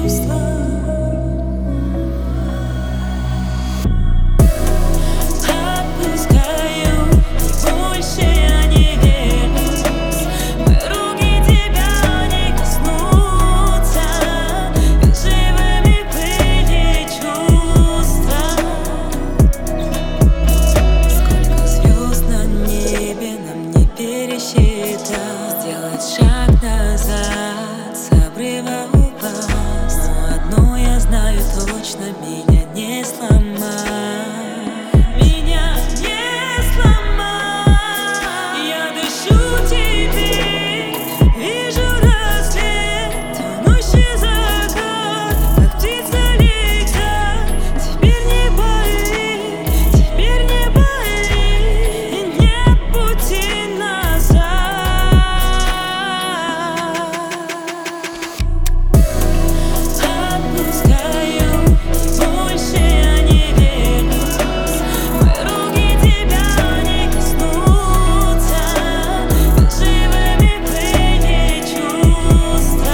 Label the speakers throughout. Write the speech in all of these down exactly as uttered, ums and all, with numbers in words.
Speaker 1: чувства. Отпускаю, и больше я не вернусь. Мои руки тебя не коснутся, как живыми были чувства. Сколько звезд на небе нам не пересчитать. Сделать шаг назад, с обрыва упасть. Но одно я знаю точно, меня не сломать. Меня не сломать. Я дышу теперь, вижу рассвет, тонущий закат, как птица летят. Теперь не боли, теперь не боли, и нет пути назад. Отпускаю, и больше я не вернусь. Мои руки тебя не коснутся, как живыми были чувства.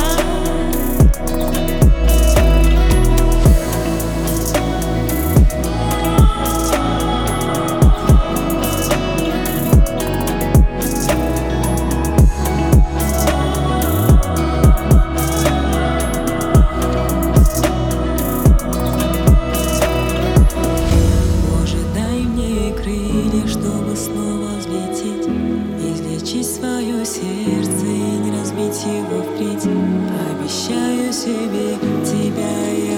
Speaker 1: Боже, дай мне крылья, чтобы снова взлететь, излечить свое сердце и не разбить его впредь. Обещаю себе тебя я